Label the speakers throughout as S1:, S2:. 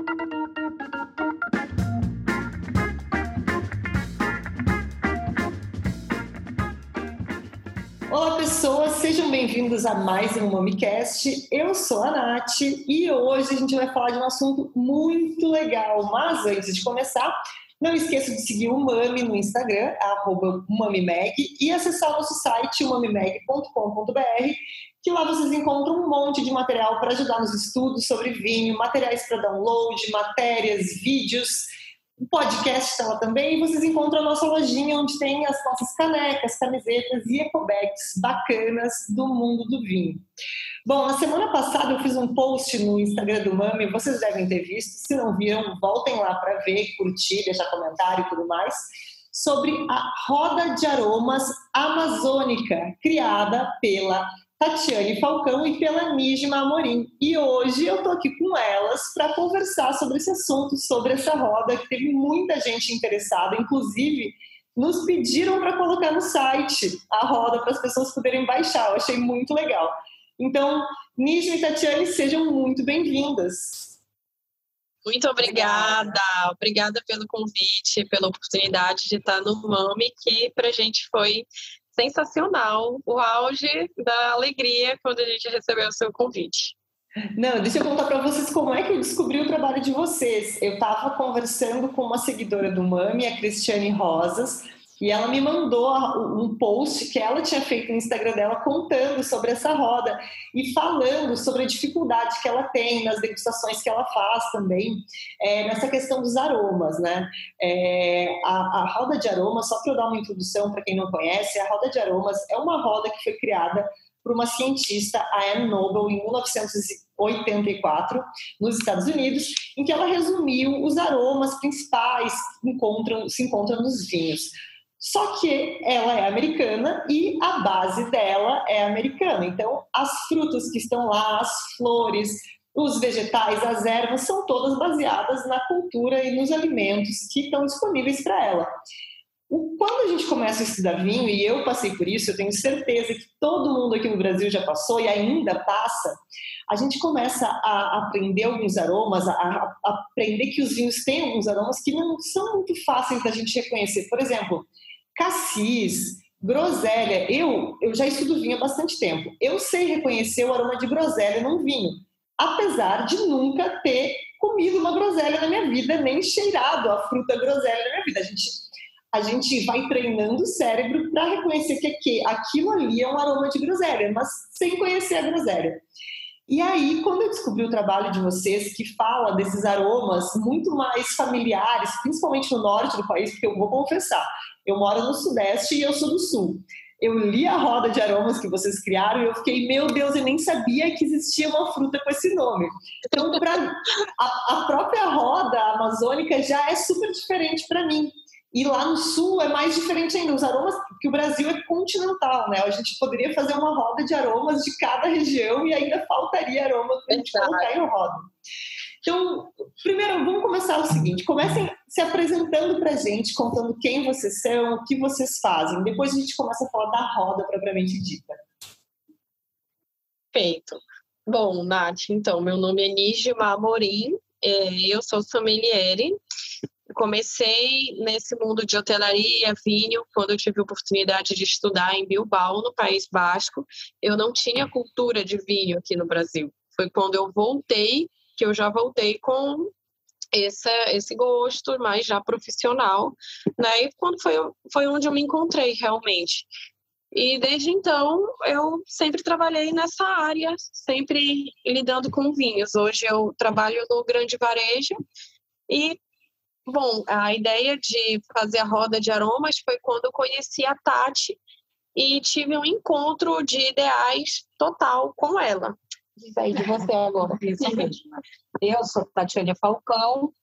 S1: Olá, pessoas, sejam bem-vindos a mais um MamiCast. Eu sou a Nath e hoje a gente vai falar de um assunto muito legal. Mas antes de começar, não esqueça de seguir o Mami no Instagram, @mamimag, e acessar o nosso site, mamimag.com.br, que lá vocês encontram um monte de material para ajudar nos estudos sobre vinho, materiais para download, matérias, vídeos. O podcast está lá também, e vocês encontram a nossa lojinha onde tem as nossas canecas, camisetas e ecobags bacanas do mundo do vinho. Bom, na semana passada eu fiz um post no Instagram do Mami, vocês devem ter visto, se não viram, voltem lá para ver, curtir, deixar comentário e tudo mais, sobre a roda de aromas amazônica, criada pela Tatiane Falcão e pela Nígima Amorim. E hoje eu estou aqui com elas para conversar sobre esse assunto, sobre essa roda, que teve muita gente interessada, inclusive nos pediram para colocar no site a roda para as pessoas poderem baixar. Eu achei muito legal. Então, Nígima e Tatiane, sejam muito bem-vindas.
S2: Muito obrigada pelo convite, pela oportunidade de estar no Mami, que para a gente foi sensacional, o auge da alegria quando a gente recebeu o seu convite.
S1: Não, deixa eu contar para vocês como é que eu descobri o trabalho de vocês. Eu estava conversando com uma seguidora do Mami, a Cristiane Rosas, e ela me mandou um post que ela tinha feito no Instagram dela contando sobre essa roda e falando sobre a dificuldade que ela tem nas degustações que ela faz também, nessa questão dos aromas, né? A roda de aromas, só para eu dar uma introdução para quem não conhece, a roda de aromas é uma roda que foi criada por uma cientista, a Anne Noble, em 1984, nos Estados Unidos, em que ela resumiu os aromas principais que se encontram nos vinhos. Só que ela é americana e a base dela é americana. Então, as frutas que estão lá, as flores, os vegetais, as ervas, são todas baseadas na cultura e nos alimentos que estão disponíveis para ela. Quando a gente começa a estudar vinho, e eu passei por isso, eu tenho certeza que todo mundo aqui no Brasil já passou e ainda passa, a gente começa a aprender alguns aromas, a aprender que os vinhos têm alguns aromas que não são muito fáceis da gente reconhecer. Por exemplo, cassis, groselha. Eu já estudo vinho há bastante tempo. Eu sei reconhecer o aroma de groselha num vinho, apesar de nunca ter comido uma groselha na minha vida, nem cheirado a fruta groselha na minha vida. A gente vai treinando o cérebro para reconhecer que aquilo ali é um aroma de groselha, mas sem conhecer a groselha. E aí, quando eu descobri o trabalho de vocês, que fala desses aromas muito mais familiares, principalmente no norte do país, porque eu vou confessar, eu moro no Sudeste e eu sou do Sul. Eu li a roda de aromas que vocês criaram e eu fiquei, meu Deus, eu nem sabia que existia uma fruta com esse nome. Então, a própria roda amazônica já é super diferente para mim. E lá no Sul é mais diferente ainda. Os aromas, que o Brasil é continental, né? A gente poderia fazer uma roda de aromas de cada região e ainda faltaria aroma para a gente colocar em roda. Então, primeiro, vamos começar o seguinte. Comecem se apresentando para a gente, contando quem vocês são, o que vocês fazem. Depois a gente começa a falar da roda propriamente dita.
S2: Perfeito. Bom, Nath, então, meu nome é Nígima Amorim, eu sou sommelier. Comecei nesse mundo de hotelaria, vinho, quando eu tive a oportunidade de estudar em Bilbao, no País Basco. Eu não tinha cultura de vinho aqui no Brasil. Foi quando eu voltei, que eu já voltei com esse gosto, mas já profissional, né? E quando foi onde eu me encontrei realmente. E desde então, eu sempre trabalhei nessa área, sempre lidando com vinhos. Hoje eu trabalho no grande varejo e bom, a ideia de fazer a roda de aromas foi quando eu conheci a Tati e tive um encontro de ideais total com ela.
S3: Diz aí de você agora, principalmente. Eu sou Tatiane Falcão,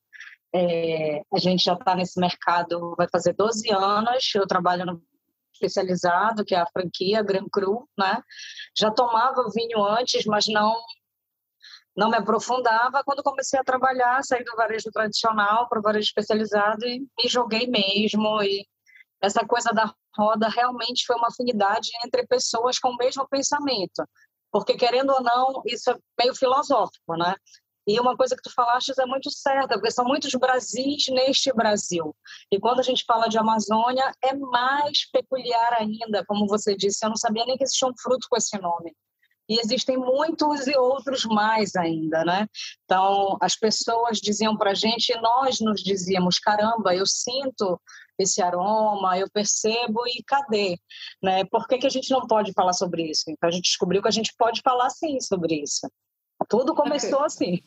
S3: a gente já está nesse mercado, vai fazer 12 anos, eu trabalho no especializado, que é a franquia Gran Cru, né? Já tomava vinho antes, mas não me aprofundava. Quando comecei a trabalhar, saí do varejo tradicional para o varejo especializado e me joguei mesmo. E essa coisa da roda realmente foi uma afinidade entre pessoas com o mesmo pensamento. Porque, querendo ou não, isso é meio filosófico, né? E uma coisa que tu falaste é muito certa, porque são muitos Brasis neste Brasil. E quando a gente fala de Amazônia, é mais peculiar ainda, como você disse, eu não sabia nem que existia um fruto com esse nome. E existem muitos e outros mais ainda, né? Então, as pessoas diziam para a gente, e nós nos dizíamos, caramba, eu sinto esse aroma, eu percebo, e cadê? Né? Por que a gente não pode falar sobre isso? Então, a gente descobriu que a gente pode falar, sim, sobre isso. Tudo começou assim.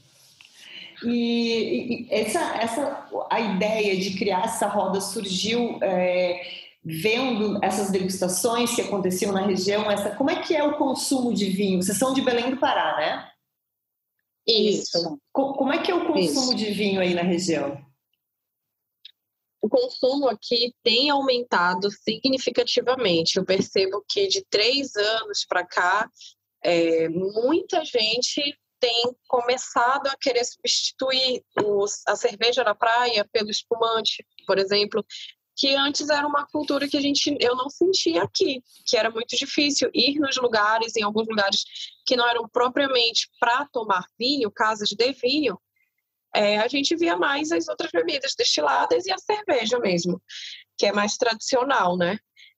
S1: E a ideia de criar essa roda surgiu vendo essas degustações que aconteciam na região. Como é que é o consumo de vinho? Vocês são de Belém do Pará, né?
S2: Isso.
S1: Como é que é o consumo de vinho aí na região?
S2: O consumo aqui tem aumentado significativamente. Eu percebo que de 3 anos para cá, muita gente tem começado a querer substituir a cerveja na praia pelo espumante, por exemplo, que antes era uma cultura que eu não sentia aqui, que era muito difícil ir nos lugares, em alguns lugares que não eram propriamente para tomar vinho, casas de vinho, a gente via mais as outras bebidas destiladas e a cerveja mesmo, que é mais tradicional, né?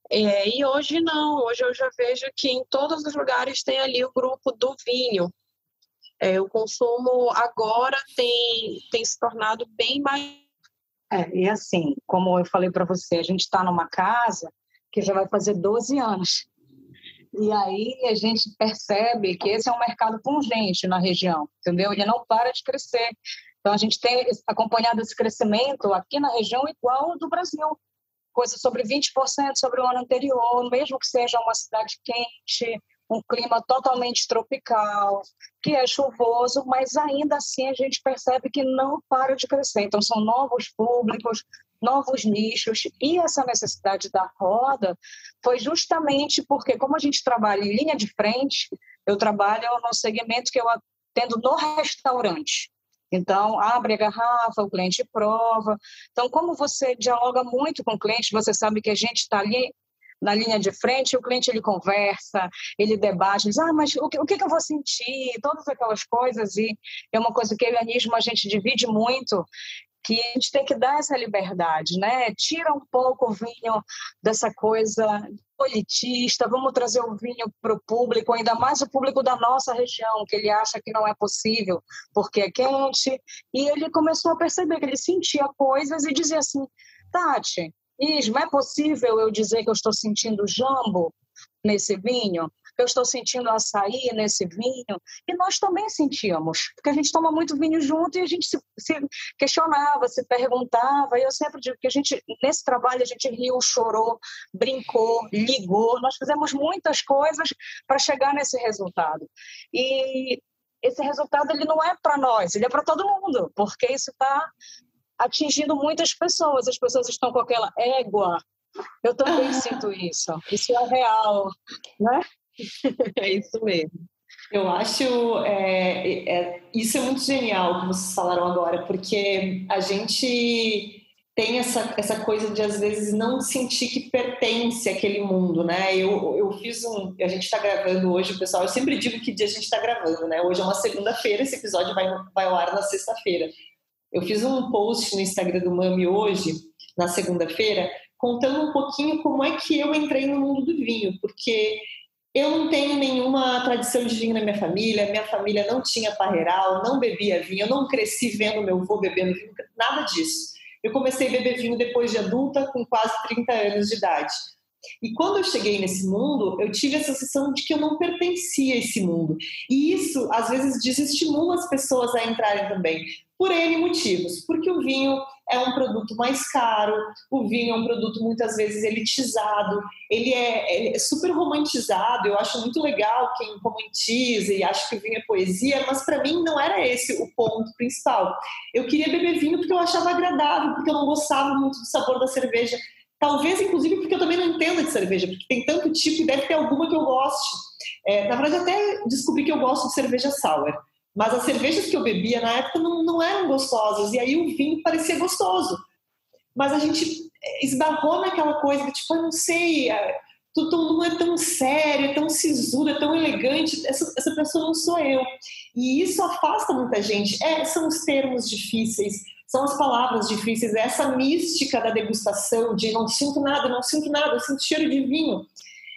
S2: E hoje não, hoje eu já vejo que em todos os lugares tem ali o grupo do vinho. O consumo agora tem se tornado bem mais...
S3: E assim, como eu falei para você, a gente está numa casa que já vai fazer 12 anos. E aí a gente percebe que esse é um mercado pungente na região, entendeu? Ele não para de crescer. Então, a gente tem acompanhado esse crescimento aqui na região igual ao do Brasil. Coisa sobre 20% sobre o ano anterior, mesmo que seja uma cidade quente, um clima totalmente tropical, que é chuvoso, mas ainda assim a gente percebe que não para de crescer. Então, são novos públicos, novos nichos, e essa necessidade da roda foi justamente porque, como a gente trabalha em linha de frente, eu trabalho no segmento que eu atendo no restaurante. Então, abre a garrafa, o cliente prova. Então, como você dialoga muito com o cliente, você sabe que a gente está ali na linha de frente, o cliente ele conversa, ele debate, diz, mas o que eu vou sentir? Todas aquelas coisas, e é uma coisa que eu e a Anisma a gente divide muito, que a gente tem que dar essa liberdade, né? Tira um pouco o vinho dessa coisa elitista, vamos trazer o vinho para o público, ainda mais o público da nossa região, que ele acha que não é possível porque é quente, e ele começou a perceber que ele sentia coisas e dizia assim, Tati, Isma, é possível eu dizer que eu estou sentindo jambo nesse vinho? Eu estou sentindo açaí nesse vinho? E nós também sentíamos, porque a gente toma muito vinho junto e a gente se questionava, se perguntava, e eu sempre digo que nesse trabalho a gente riu, chorou, brincou, ligou, nós fizemos muitas coisas para chegar nesse resultado. E esse resultado ele não é para nós, ele é para todo mundo, porque isso está atingindo muitas pessoas, as pessoas estão com aquela égua. Eu também sinto isso é real, né?
S2: É isso mesmo.
S1: Eu acho isso é muito genial que vocês falaram agora, porque a gente tem essa coisa de às vezes não sentir que pertence àquele mundo, né? Eu fiz a gente está gravando hoje, pessoal, eu sempre digo que dia a gente está gravando, né? Hoje é uma segunda-feira, esse episódio vai ao ar na sexta-feira. Eu fiz um post no Instagram do Mami hoje, na segunda-feira, contando um pouquinho como é que eu entrei no mundo do vinho, porque eu não tenho nenhuma tradição de vinho na minha família não tinha parreiral, não bebia vinho, eu não cresci vendo meu avô bebendo vinho, nada disso. Eu comecei a beber vinho depois de adulta, com quase 30 anos de idade. E quando eu cheguei nesse mundo, eu tive a sensação de que eu não pertencia a esse mundo. E isso, às vezes, desestimula as pessoas a entrarem também, por N motivos. Porque o vinho é um produto mais caro, o vinho é um produto muitas vezes elitizado, ele é super romantizado. Eu acho muito legal quem romantiza e acha que o vinho é poesia, mas para mim não era esse o ponto principal. Eu queria beber vinho porque eu achava agradável, porque eu não gostava muito do sabor da cerveja. Talvez, inclusive, porque eu também não entendo de cerveja, porque tem tanto tipo e deve ter alguma que eu goste. Na verdade, até descobri que eu gosto de cerveja sour. Mas as cervejas que eu bebia na época não eram gostosas. E aí o vinho parecia gostoso. Mas a gente esbarrou naquela coisa de tipo, eu não sei, todo mundo é tão sério, é tão sisudo, é tão elegante, essa pessoa não sou eu. E isso afasta muita gente. São os termos difíceis, são as palavras difíceis, essa mística da degustação, de não sinto nada, eu sinto cheiro de vinho.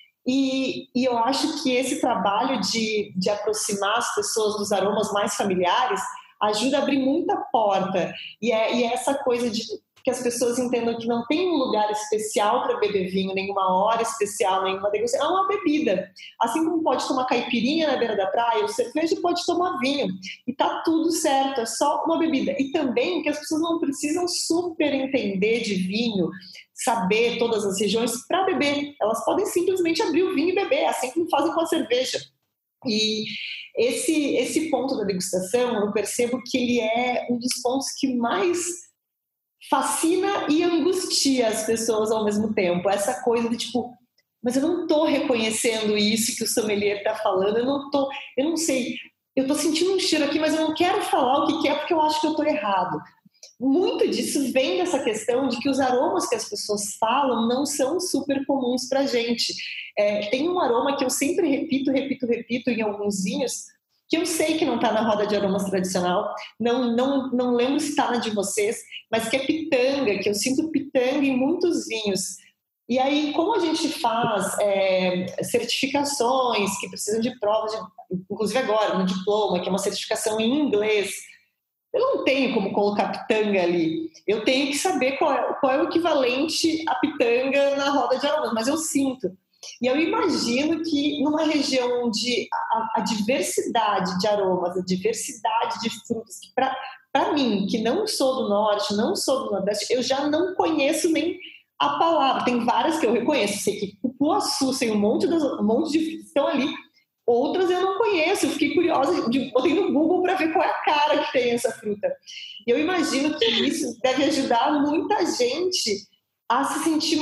S1: E eu acho que esse trabalho de aproximar as pessoas dos aromas mais familiares ajuda a abrir muita porta. E é essa coisa de que as pessoas entendam que não tem um lugar especial para beber vinho, nenhuma hora especial, nenhuma degustação. É uma bebida. Assim como pode tomar caipirinha na beira da praia, o cerveja pode tomar vinho. E tá tudo certo, é só uma bebida. E também que as pessoas não precisam super entender de vinho, saber todas as regiões para beber. Elas podem simplesmente abrir o vinho e beber, assim como fazem com a cerveja. E esse ponto da degustação, eu percebo que ele é um dos pontos que mais fascina e angustia as pessoas ao mesmo tempo. Essa coisa de tipo, mas eu não estou reconhecendo isso que o sommelier está falando, eu não sei, eu estou sentindo um cheiro aqui, mas eu não quero falar o que é porque eu acho que eu estou errado. Muito disso vem dessa questão de que os aromas que as pessoas falam não são super comuns para a gente. Tem um aroma que eu sempre repito em alguns vinhos, que eu sei que não está na roda de aromas tradicional, não lembro se está na de vocês, mas que é pitanga, que eu sinto pitanga em muitos vinhos. E aí, como a gente faz certificações que precisam de provas, inclusive agora, no diploma, que é uma certificação em inglês, eu não tenho como colocar pitanga ali. Eu tenho que saber qual é o equivalente a pitanga na roda de aromas, mas eu sinto. E eu imagino que numa região onde a diversidade de aromas, a diversidade de frutas, que para mim, que não sou do norte, não sou do nordeste, eu já não conheço nem a palavra. Tem várias que eu reconheço. Sei que cupuaçu, sei um monte de frutas que estão ali. Outras eu não conheço. Eu fiquei curiosa, botei no Google para ver qual é a cara que tem essa fruta. E eu imagino que isso deve ajudar muita gente a se sentir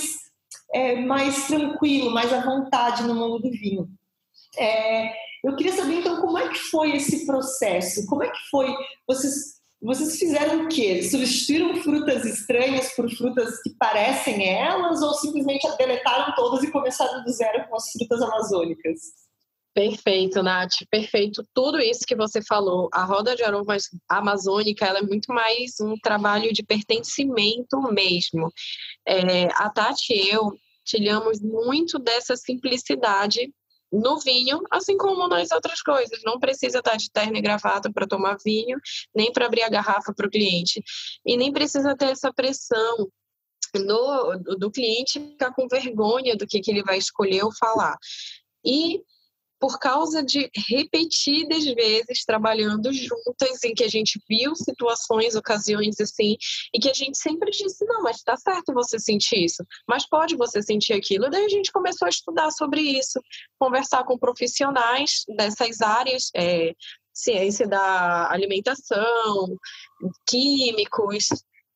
S1: mais tranquilo, mais à vontade no mundo do vinho. Eu queria saber, então, como é que foi esse processo? Como é que foi? Vocês fizeram o quê? Substituíram frutas estranhas por frutas que parecem elas ou simplesmente deletaram todas e começaram do zero com as frutas amazônicas?
S2: Perfeito, Nath, perfeito. Tudo isso que você falou, a roda de aromas amazônica, ela é muito mais um trabalho de pertencimento mesmo. A Tati e eu tiramos muito dessa simplicidade no vinho, assim como nas outras coisas. Não precisa estar de terno e gravata para tomar vinho, nem para abrir a garrafa para o cliente. E nem precisa ter essa pressão do cliente ficar com vergonha do que ele vai escolher ou falar. E por causa de repetidas vezes trabalhando juntas, em que a gente viu situações, ocasiões assim, e que a gente sempre disse, não, mas tá certo você sentir isso, mas pode você sentir aquilo. Daí a gente começou a estudar sobre isso, conversar com profissionais dessas áreas, ciência da alimentação, químicos,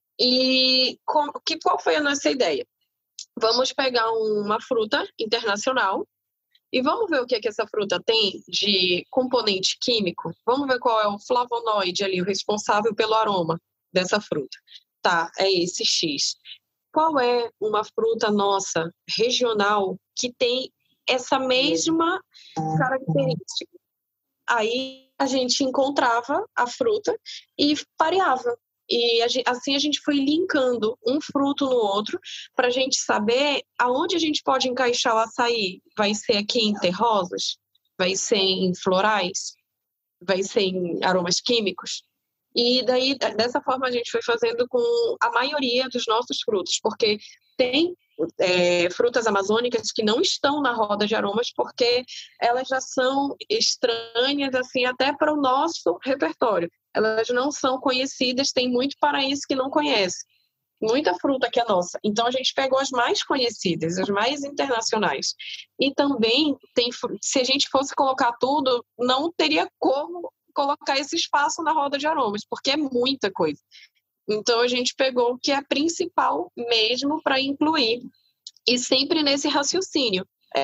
S2: e qual foi a nossa ideia? Vamos pegar uma fruta internacional, e vamos ver o que essa fruta tem de componente químico. Vamos ver qual é o flavonoide ali, o responsável pelo aroma dessa fruta. Tá, é esse X. Qual é uma fruta nossa, regional, que tem essa mesma característica? Aí a gente encontrava a fruta e pareava. E assim a gente foi linkando um fruto no outro para a gente saber aonde a gente pode encaixar o açaí. Vai ser aqui em terrosas? Vai ser em florais? Vai ser em aromas químicos? E daí, dessa forma, a gente foi fazendo com a maioria dos nossos frutos, porque tem frutas amazônicas que não estão na roda de aromas porque elas já são estranhas assim até para o nosso repertório. Elas não são conhecidas, tem muito paraense que não conhece. Muita fruta que é nossa. Então, a gente pegou as mais conhecidas, as mais internacionais. E também, se a gente fosse colocar tudo, não teria como colocar esse espaço na roda de aromas, porque é muita coisa. Então, a gente pegou o que é principal mesmo para incluir. E sempre nesse raciocínio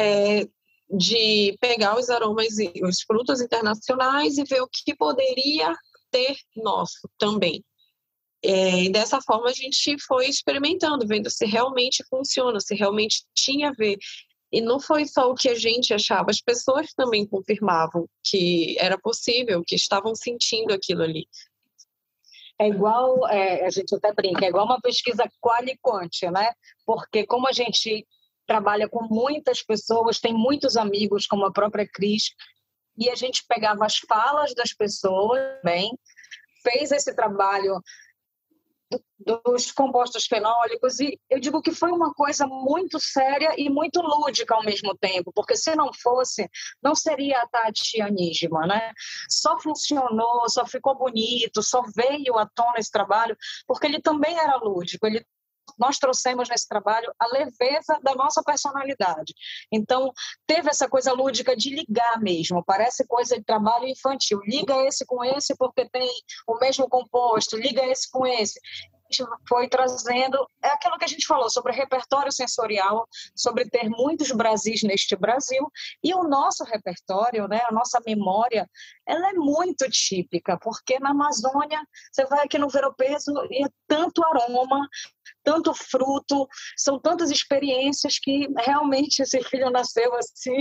S2: de pegar os aromas e os frutos internacionais e ver o que poderia ter nosso também. E dessa forma, a gente foi experimentando, vendo se realmente funciona, se realmente tinha a ver. E não foi só o que a gente achava, as pessoas também confirmavam que era possível, que estavam sentindo aquilo ali.
S3: É igual, a gente até brinca, é igual uma pesquisa qual e quant, né? Porque como a gente trabalha com muitas pessoas, tem muitos amigos, como a própria Cris, e a gente pegava as falas das pessoas, bem, fez esse trabalho dos compostos fenólicos, e eu digo que foi uma coisa muito séria e muito lúdica ao mesmo tempo, porque se não fosse, não seria a Tati Anísima, né? Só funcionou, só ficou bonito, só veio à tona esse trabalho, porque ele também era lúdico, nós trouxemos nesse trabalho a leveza da nossa personalidade. Então, teve essa coisa lúdica de ligar mesmo, parece coisa de trabalho infantil. Liga esse com esse porque tem o mesmo composto, liga esse com esse. A gente foi trazendo, é aquilo que a gente falou sobre repertório sensorial, sobre ter muitos Brasis neste Brasil, e o nosso repertório, né, a nossa memória, ela é muito típica, porque na Amazônia, você vai aqui no Ver o Peso e é tanto aroma, tanto fruto, são tantas experiências que realmente esse filho nasceu assim,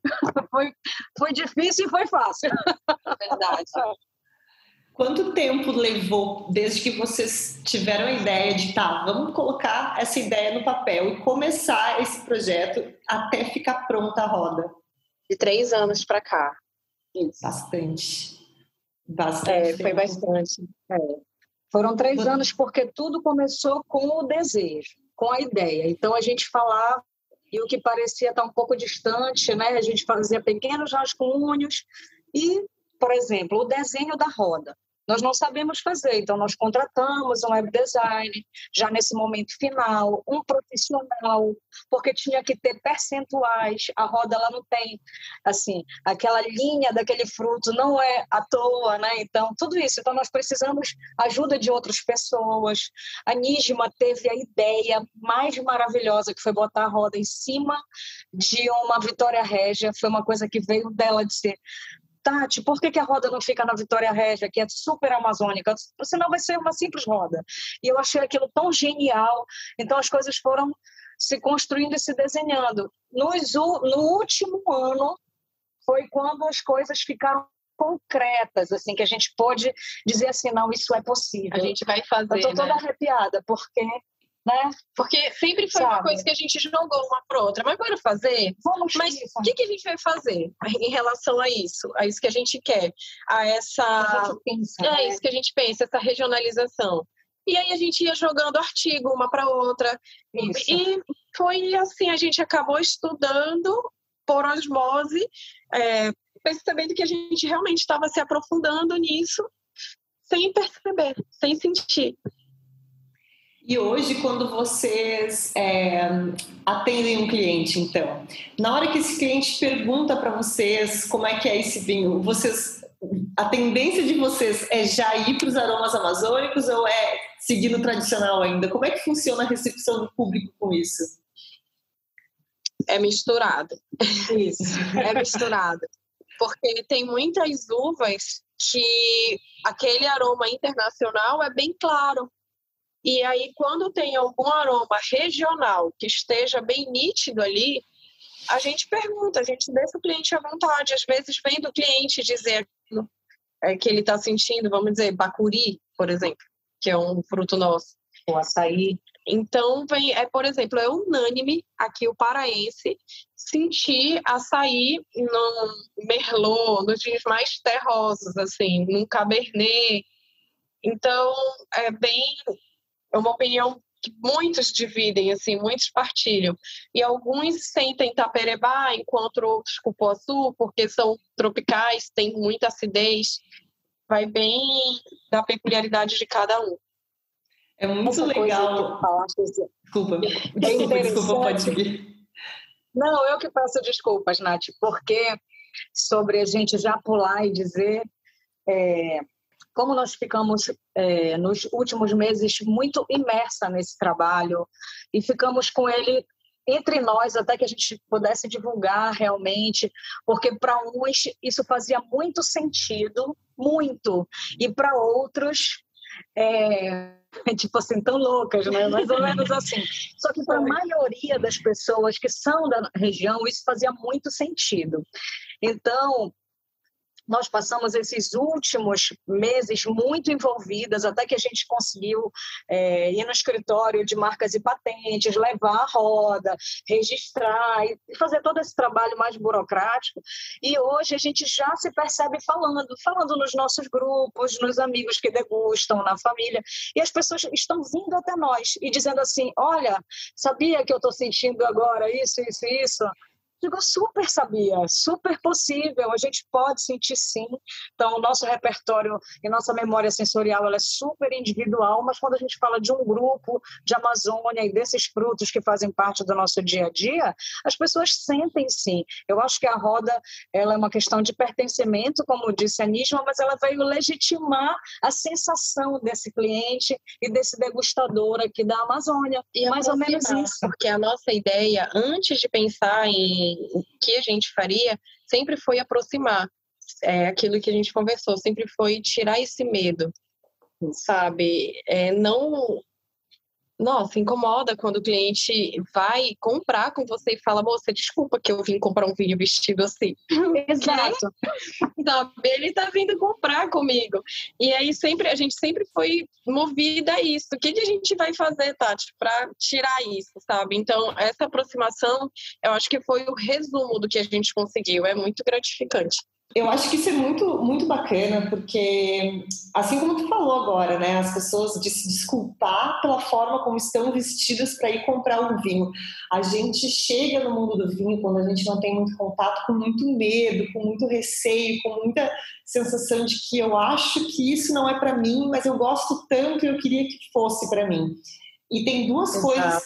S3: foi difícil e foi fácil.
S2: Verdade.
S1: Quanto tempo levou desde que vocês tiveram a ideia de, vamos colocar essa ideia no papel e começar esse projeto até ficar pronta a roda?
S2: De 3 anos para cá.
S1: Isso. Bastante.
S2: Foi bastante.
S3: Foram 3 anos porque tudo começou com o desejo, com a ideia. Então a gente falava e o que parecia estar um pouco distante, né? A gente fazia pequenos rascunhos e, por exemplo, o desenho da roda. Nós não sabemos fazer, então nós contratamos um web design, já nesse momento final, um profissional, porque tinha que ter percentuais, a roda ela não tem, assim, aquela linha daquele fruto não é à toa, né? Então, tudo isso. Então, nós precisamos ajuda de outras pessoas. A Nísima teve a ideia mais maravilhosa, que foi botar a roda em cima de uma Vitória Régia, foi uma coisa que veio dela de ser... Tati, por que a roda não fica na Vitória Régia, que é super amazônica? Senão vai ser uma simples roda. E eu achei aquilo tão genial. Então, as coisas foram se construindo e se desenhando. No último ano, foi quando as coisas ficaram concretas, assim, que a gente pôde dizer assim, não, isso é possível.
S2: A gente vai fazer,
S3: eu estou toda arrepiada, porque... Né?
S2: Porque sempre foi uma coisa que a gente jogou uma para outra. Mas bora fazer?
S3: Vamos.
S2: Mas o que a gente vai fazer em relação a isso? A isso que a gente quer? A essa... isso que a gente pensa, essa regionalização. E aí a gente ia jogando artigo uma para outra. Isso. E foi assim, a gente acabou estudando por osmose, percebendo que a gente realmente estava se aprofundando nisso sem perceber, sem sentir.
S1: E hoje, quando vocês atendem um cliente, então, na hora que esse cliente pergunta para vocês como é que é esse vinho, a tendência de vocês é já ir para os aromas amazônicos ou é seguir no tradicional ainda? Como é que funciona a recepção do público com isso?
S2: É misturado. Isso, é misturado. Porque tem muitas uvas que aquele aroma internacional é bem claro. E aí, quando tem algum aroma regional que esteja bem nítido ali, a gente pergunta, a gente deixa o cliente à vontade. Às vezes vem do cliente dizer que ele está sentindo, vamos dizer, bacuri, por exemplo, que é um fruto nosso, o açaí. Então, por exemplo, é unânime aqui o paraense sentir açaí no merlot, nos vinhos mais terrosos, assim, num cabernet. Então, é uma opinião que muitos dividem, assim, muitos partilham. E alguns sentem taperebá, enquanto outros cupuaçu, porque são tropicais, têm muita acidez. Vai bem da peculiaridade de cada um.
S1: É muito legal. Desculpa, pode vir.
S3: Não, eu que peço desculpas, Nath, porque sobre a gente já pular e dizer... como nós ficamos nos últimos meses muito imersa nesse trabalho e ficamos com ele entre nós até que a gente pudesse divulgar realmente, porque para uns isso fazia muito sentido, muito, e para outros tipo assim, tão loucas, né? Mais ou menos assim. Só que para a maioria das pessoas que são da região, isso fazia muito sentido. Então, nós passamos esses últimos meses muito envolvidas, até que a gente conseguiu ir no escritório de marcas e patentes, levar a roda, registrar e fazer todo esse trabalho mais burocrático. E hoje a gente já se percebe falando nos nossos grupos, nos amigos que degustam, na família. E as pessoas estão vindo até nós e dizendo assim, olha, sabia que eu estou sentindo agora isso, isso, isso? Digo, super sabia, super possível, a gente pode sentir sim. Então, o nosso repertório e nossa memória sensorial ela é super individual, mas quando a gente fala de um grupo de Amazônia e desses frutos que fazem parte do nosso dia a dia, as pessoas sentem sim. Eu acho que a roda ela é uma questão de pertencimento, como disse a Nísma, mas ela veio legitimar a sensação desse cliente e desse degustador aqui da Amazônia.
S2: E mais ou menos isso. Porque a nossa ideia, antes de pensar em o que a gente faria, sempre foi aproximar. Aquilo que a gente conversou, sempre foi tirar esse medo, sabe? Não... Nossa, incomoda quando o cliente vai comprar com você e fala, moça, desculpa que eu vim comprar um vinho vestido assim.
S3: Exato.
S2: Sabe? Ele tá vindo comprar comigo. E aí a gente sempre foi movida a isso. O que a gente vai fazer, Tati, para tirar isso, sabe? Então, essa aproximação, eu acho que foi o resumo do que a gente conseguiu. É muito gratificante.
S1: Eu acho que isso é muito, muito bacana, porque, assim como tu falou agora, né, as pessoas de se desculpar pela forma como estão vestidas para ir comprar um vinho. A gente chega no mundo do vinho, quando a gente não tem muito contato, com muito medo, com muito receio, com muita sensação de que eu acho que isso não é para mim, mas eu gosto tanto e eu queria que fosse para mim. E tem duas coisas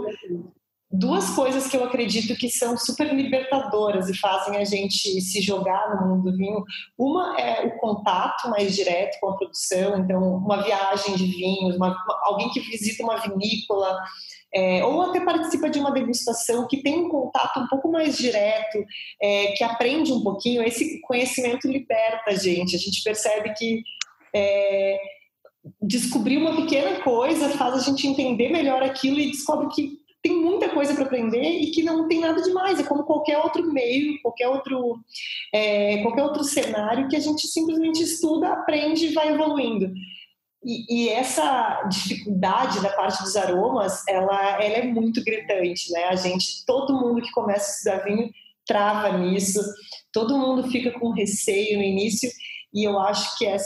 S1: que eu acredito que são super libertadoras e fazem a gente se jogar no mundo do vinho. Uma é o contato mais direto com a produção, então uma viagem de vinhos, alguém que visita uma vinícola, ou até participa de uma degustação que tem um contato um pouco mais direto, que aprende um pouquinho. Esse conhecimento liberta a gente percebe que descobrir uma pequena coisa faz a gente entender melhor aquilo e descobre que tem muita coisa para aprender e que não tem nada demais. É como qualquer outro meio, qualquer outro cenário que a gente simplesmente estuda, aprende e vai evoluindo. E essa dificuldade da parte dos aromas, ela é muito gritante, né? Todo mundo que começa a estudar vinho trava nisso, todo mundo fica com receio no início, e eu acho que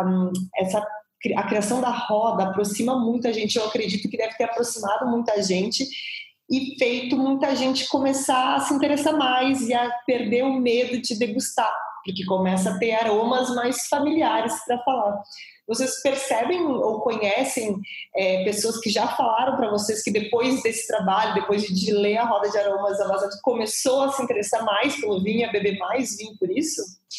S1: a criação da roda aproxima muita gente. Eu acredito que deve ter aproximado muita gente e feito muita gente começar a se interessar mais e a perder o medo de degustar, porque começa a ter aromas mais familiares para falar. Vocês percebem ou conhecem pessoas que já falaram para vocês que depois desse trabalho, depois de ler a Roda de Aromas Amazônicos, começou a se interessar mais pelo vinho, a beber mais vinho por isso?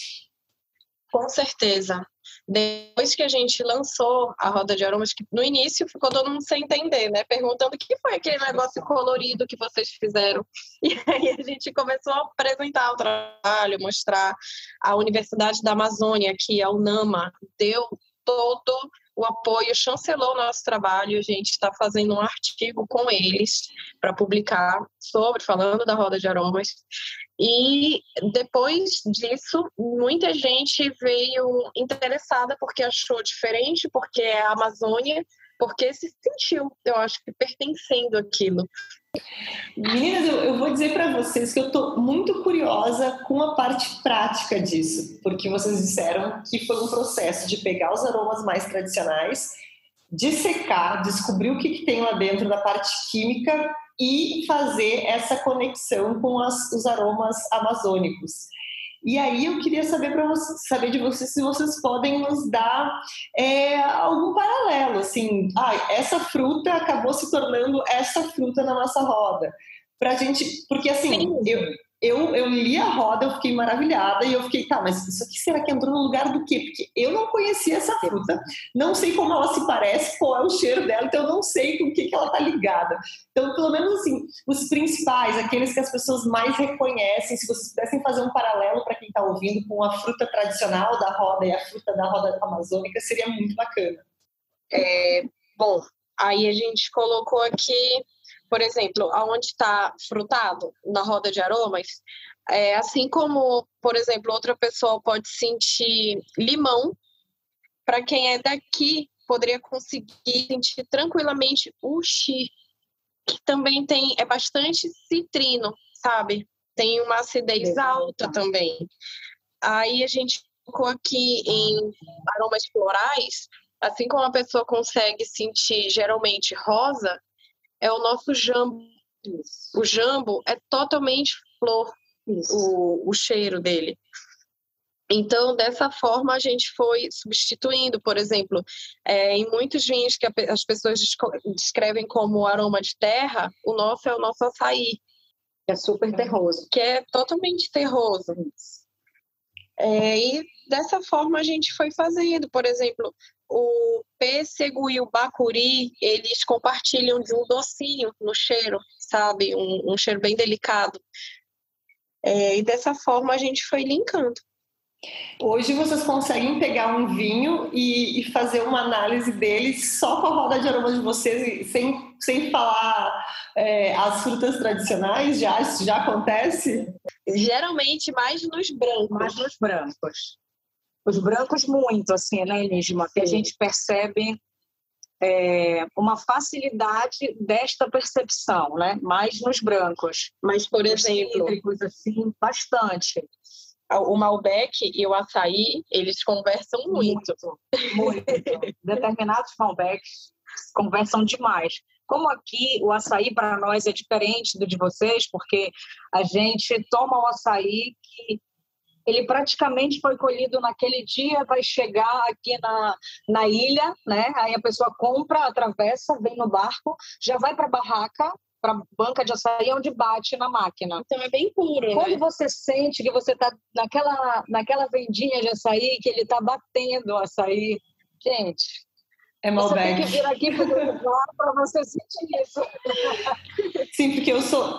S2: Com certeza. Depois que a gente lançou a Roda de Aromas, que no início ficou todo mundo sem entender, né? Perguntando o que foi aquele negócio colorido que vocês fizeram. E aí a gente começou a apresentar o trabalho, mostrar a Universidade da Amazônia, que a UNAMA deu todo o apoio, chancelou o nosso trabalho. A gente está fazendo um artigo com eles para publicar falando da Roda de Aromas. E depois disso, muita gente veio interessada porque achou diferente, porque é a Amazônia, porque se sentiu, eu acho que pertencendo àquilo.
S1: Meninas, eu vou dizer para vocês que eu estou muito curiosa com a parte prática disso, porque vocês disseram que foi um processo de pegar os aromas mais tradicionais, dissecar, descobrir o que tem lá dentro da parte química e fazer essa conexão com os aromas amazônicos. E aí eu queria saber de vocês se vocês podem nos dar algum paralelo, assim, essa fruta acabou se tornando essa fruta na nossa roda. Pra gente, porque assim, eu li a roda, eu fiquei maravilhada e eu fiquei, mas isso aqui será que entrou no lugar do quê? Porque eu não conhecia essa fruta, não sei como ela se parece, qual é o cheiro dela, então eu não sei com o que ela tá ligada. Então, pelo menos assim, os principais, aqueles que as pessoas mais reconhecem, se vocês pudessem fazer um paralelo para quem está ouvindo com a fruta tradicional da roda e a fruta da roda amazônica, seria muito bacana.
S2: Bom, aí a gente colocou aqui, por exemplo, aonde está frutado, na roda de aromas, assim como, por exemplo, outra pessoa pode sentir limão, para quem é daqui, poderia conseguir sentir tranquilamente o chi, que também é bastante citrino, sabe? Tem uma acidez alta também. Aí a gente colocou aqui em aromas florais, assim como a pessoa consegue sentir geralmente rosa, é o nosso jambo. O jambo é totalmente flor, o cheiro dele. Então, dessa forma, a gente foi substituindo, por exemplo, em muitos vinhos que as pessoas descrevem como aroma de terra, o nosso é o nosso açaí.
S3: É super terroso.
S2: Que é totalmente terroso. E dessa forma a gente foi fazendo. Por exemplo, o pêssego e o bacuri, eles compartilham de um docinho no cheiro, sabe? Um cheiro bem delicado. E dessa forma a gente foi linkando.
S1: Hoje vocês conseguem pegar um vinho e fazer uma análise dele só com a roda de aromas de vocês, sem falar as frutas tradicionais? Já acontece?
S2: Geralmente mais nos brancos.
S3: Mais nos brancos. Os brancos muito, assim, né, Enísima? Que a gente percebe uma facilidade desta percepção, né? Mais nos brancos.
S2: Mas, por exemplo...
S3: cítricos, assim, bastante.
S2: O Malbec e o açaí, eles conversam muito.
S3: Muito. Determinados Malbecs conversam demais. Como aqui o açaí para nós é diferente do de vocês, porque a gente toma o açaí que ele praticamente foi colhido naquele dia, vai chegar aqui na ilha, né? Aí a pessoa compra, atravessa, vem no barco, já vai para a barraca, para a banca de açaí, onde bate na máquina.
S2: Então é bem puro,
S3: Quando
S2: né?
S3: você sente que você está naquela vendinha de açaí, que ele está batendo o açaí, gente...
S1: É Malbec.
S3: Você tem que vir aqui para você sentir isso.
S1: Sim, porque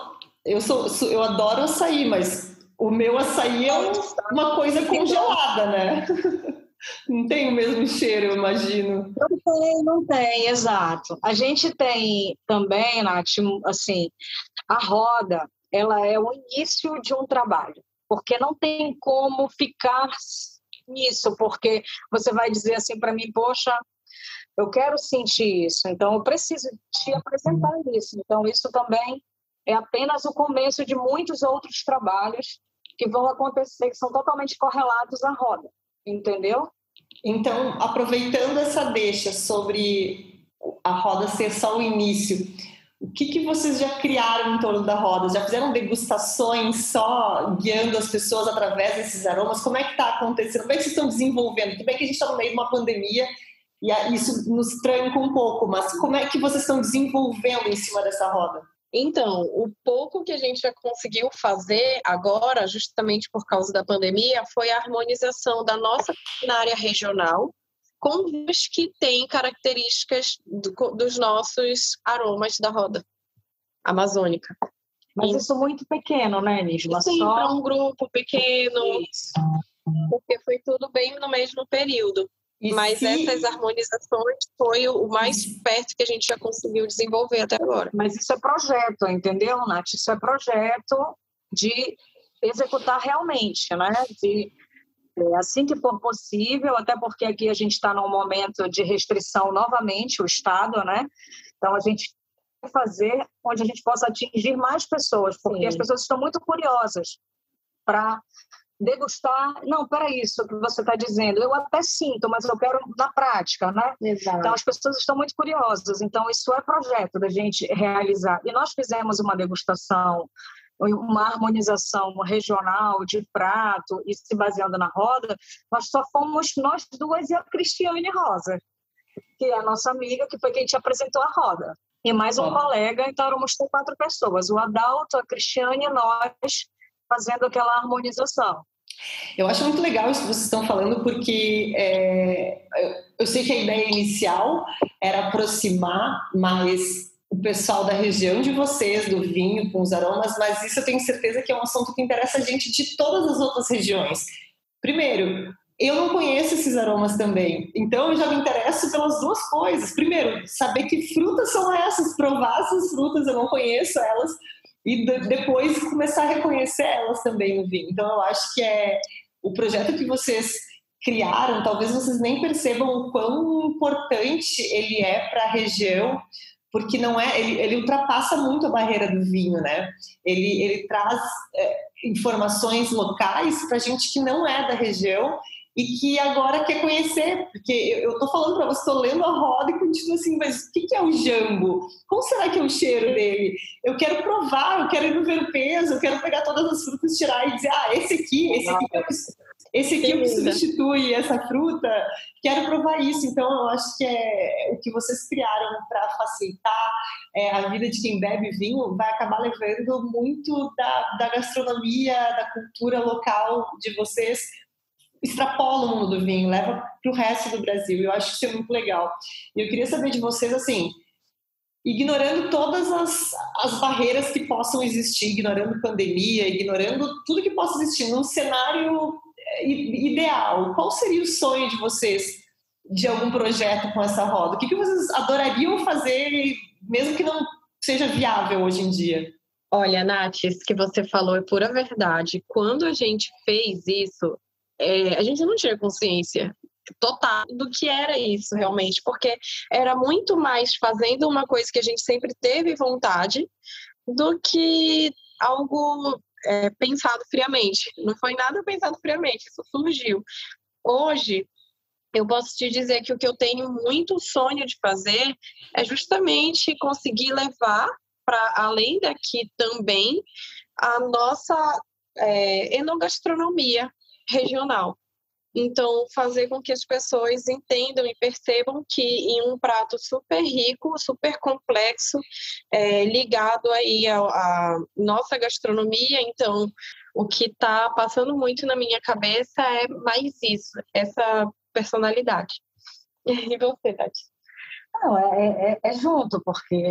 S1: eu adoro açaí, mas o meu açaí é uma coisa congelada, né? Não tem o mesmo cheiro, eu imagino.
S3: Não tem, exato. A gente tem também, Nath, assim, a roda, ela é o início de um trabalho, porque não tem como ficar nisso, porque você vai dizer assim para mim, poxa, eu quero sentir isso, então eu preciso te apresentar isso. Então isso também é apenas o começo de muitos outros trabalhos que vão acontecer, que são totalmente correlatos à roda, entendeu?
S1: Então, aproveitando essa deixa sobre a roda ser só o início, o que vocês já criaram em torno da roda? Já fizeram degustações só guiando as pessoas através desses aromas? Como é que está acontecendo? Como é que vocês estão desenvolvendo? Tudo bem que a gente está no meio de uma pandemia e isso nos tranca um pouco, mas como é que vocês estão desenvolvendo em cima dessa roda?
S2: Então, o pouco que a gente já conseguiu fazer agora, justamente por causa da pandemia, foi a harmonização da nossa culinária regional com os que têm características dos nossos aromas da roda amazônica.
S3: Mas isso muito pequeno, né, Enísima?
S2: Sim, para um grupo pequeno, isso. Porque foi tudo bem no mesmo período. Mas essas harmonizações foi o mais perto que a gente já conseguiu desenvolver até agora.
S3: Mas isso é projeto, entendeu, Nath? Isso é projeto de executar realmente, né? Assim que for possível, até porque aqui a gente está num momento de restrição novamente, o Estado, né? Então a gente vai fazer onde a gente possa atingir mais pessoas, porque as pessoas estão muito curiosas para degustar. Não, peraí, isso que você está dizendo, eu até sinto, mas eu quero na prática, né?
S2: Exato.
S3: Então as pessoas estão muito curiosas, então isso é projeto da gente realizar. E nós fizemos uma degustação, uma harmonização regional de prato e se baseando na roda, nós só fomos nós duas e a Cristiane Rosa, que é a nossa amiga, que foi quem te apresentou a roda. E mais um colega, então éramos 4 pessoas, o Adalto, a Cristiane e nós, fazendo aquela harmonização.
S1: Eu acho muito legal isso que vocês estão falando, porque eu sei que a ideia inicial era aproximar mais o pessoal da região de vocês, do vinho, com os aromas, mas isso eu tenho certeza que é um assunto que interessa a gente de todas as outras regiões. Primeiro, eu não conheço esses aromas também. Então, eu já me interesso pelas duas coisas. Primeiro, saber que frutas são essas, provar essas frutas, eu não conheço elas, e depois começar a reconhecer elas também no vinho. Então, eu acho que o projeto que vocês criaram, talvez vocês nem percebam o quão importante ele é para a região, porque não é, ele ultrapassa muito a barreira do vinho, né? Ele traz informações locais para gente que não é da região e que agora quer conhecer, porque eu estou falando para você, estou lendo a roda e continuo assim, mas o que é o jambo? Como será que é o cheiro dele? Eu quero provar, eu quero ir no ver o peso, eu quero pegar todas as frutas, tirar e dizer, esse aqui eu substitui essa fruta, quero provar isso. Então, eu acho que o que vocês criaram para facilitar a vida de quem bebe vinho vai acabar levando muito da gastronomia, da cultura local de vocês, extrapola o mundo do vinho, leva para o resto do Brasil. Eu acho que isso é muito legal. E eu queria saber de vocês, assim, ignorando todas as barreiras que possam existir, ignorando pandemia, ignorando tudo que possa existir, num cenário ideal, qual seria o sonho de vocês de algum projeto com essa roda? O que vocês adorariam fazer, mesmo que não seja viável hoje em dia?
S2: Olha, Nath, isso que você falou é pura verdade. Quando a gente fez isso, a gente não tinha consciência total do que era isso realmente, porque era muito mais fazendo uma coisa que a gente sempre teve vontade do que algo pensado friamente. Não foi nada pensado friamente, isso surgiu. Hoje, eu posso te dizer que o que eu tenho muito sonho de fazer é justamente conseguir levar para além daqui também a nossa enogastronomia regional. Então, fazer com que as pessoas entendam e percebam que em um prato super rico, super complexo, ligado aí à nossa gastronomia, então, o que está passando muito na minha cabeça é mais isso, essa personalidade. E você, Tati?
S3: Não, é junto, porque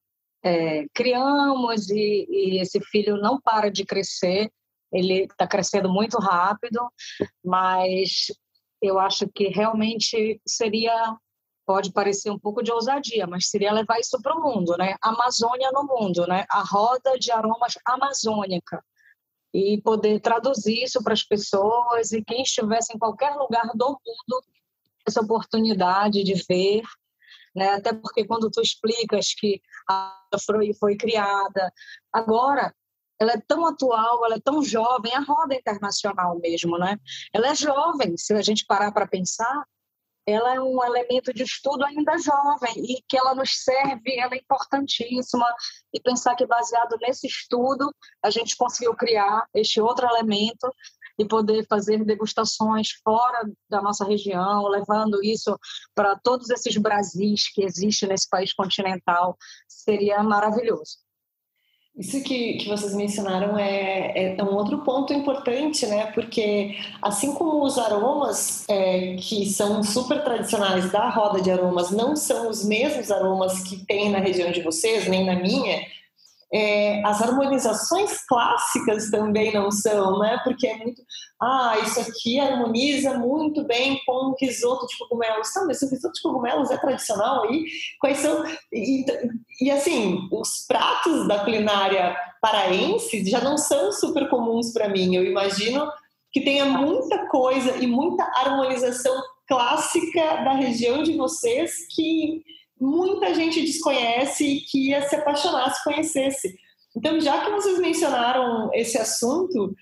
S3: criamos e esse filho não para de crescer. Ele está crescendo muito rápido, mas eu acho que realmente pode parecer um pouco de ousadia, mas seria levar isso para o mundo, né? Amazônia no mundo, né? A roda de aromas amazônica. E poder traduzir isso para as pessoas e quem estivesse em qualquer lugar do mundo, essa oportunidade de ver, né? Até porque quando tu explicas que a foi criada, agora ela é tão atual, ela é tão jovem, a roda internacional mesmo, né? Ela é jovem, se a gente parar para pensar, ela é um elemento de estudo ainda jovem e que ela nos serve, ela é importantíssima. E pensar que baseado nesse estudo, a gente conseguiu criar este outro elemento e poder fazer degustações fora da nossa região, levando isso para todos esses Brasis que existem nesse país continental, seria maravilhoso.
S1: Isso que vocês mencionaram é um outro ponto importante, né? Porque assim como os aromas que são super tradicionais da roda de aromas não são os mesmos aromas que tem na região de vocês, nem na minha, as harmonizações clássicas também não são, né? Porque é muito... isso aqui harmoniza muito bem com o risoto de cogumelos. Tá, mas o risoto de cogumelos é tradicional aí? Quais são... E assim, os pratos da culinária paraense já não são super comuns para mim. Eu imagino que tenha muita coisa e muita harmonização clássica da região de vocês que muita gente desconhece e que ia se apaixonar se conhecesse. Então, já que vocês mencionaram esse assunto,